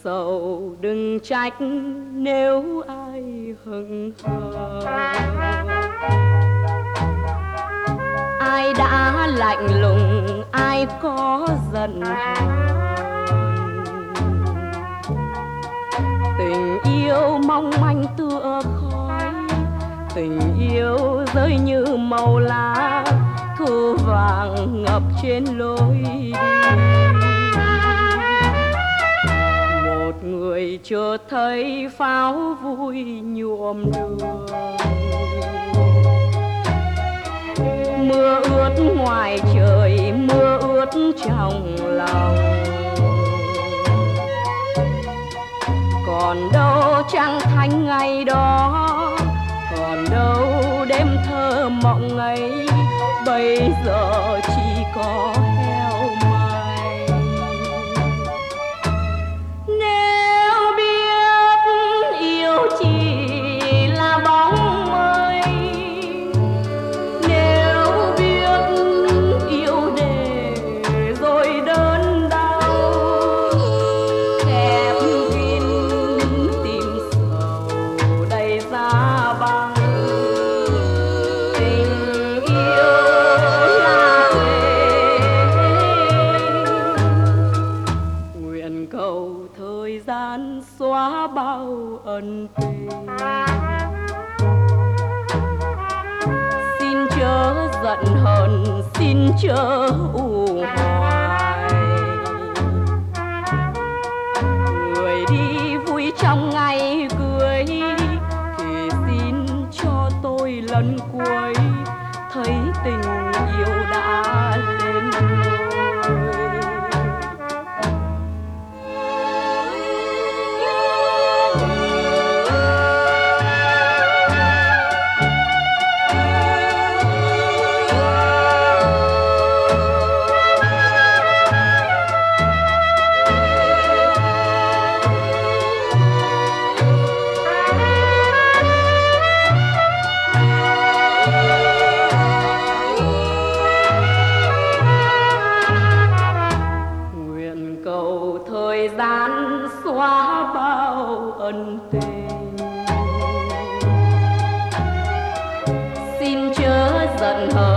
sầu đừng trách nếu ai hững hờ. Ai đã lạnh lùng, ai có giận hờn. Tình yêu mong manh tựa khói, tình yêu rơi như màu lá, thu vàng ngập trên lối đi. Một người chợt thấy pháo vui nhuộm đường, mưa ướt ngoài trời, mưa ướt trong lòng. Còn đâu trăng thanh ngày đó, còn đâu đêm thơ mộng ấy, bây giờ chỉ có heo mây. Nếu biết yêu chỉ là bóng mây, nếu biết yêu để rồi đớn đau, khép kín tim sầu đầy giá băng. Tình yêu là huệ, nguyện cầu thời gian xóa bao ân tình. Xin chớ giận hờn, xin chớ u hoài. Người đi vui trong ngày cưới, thì xin cho tôi lần cuối thấy tình yêu đã lên ngôi. Nguyện cầu thời gian xóa bao ân tình. Xin chớ giận hờn,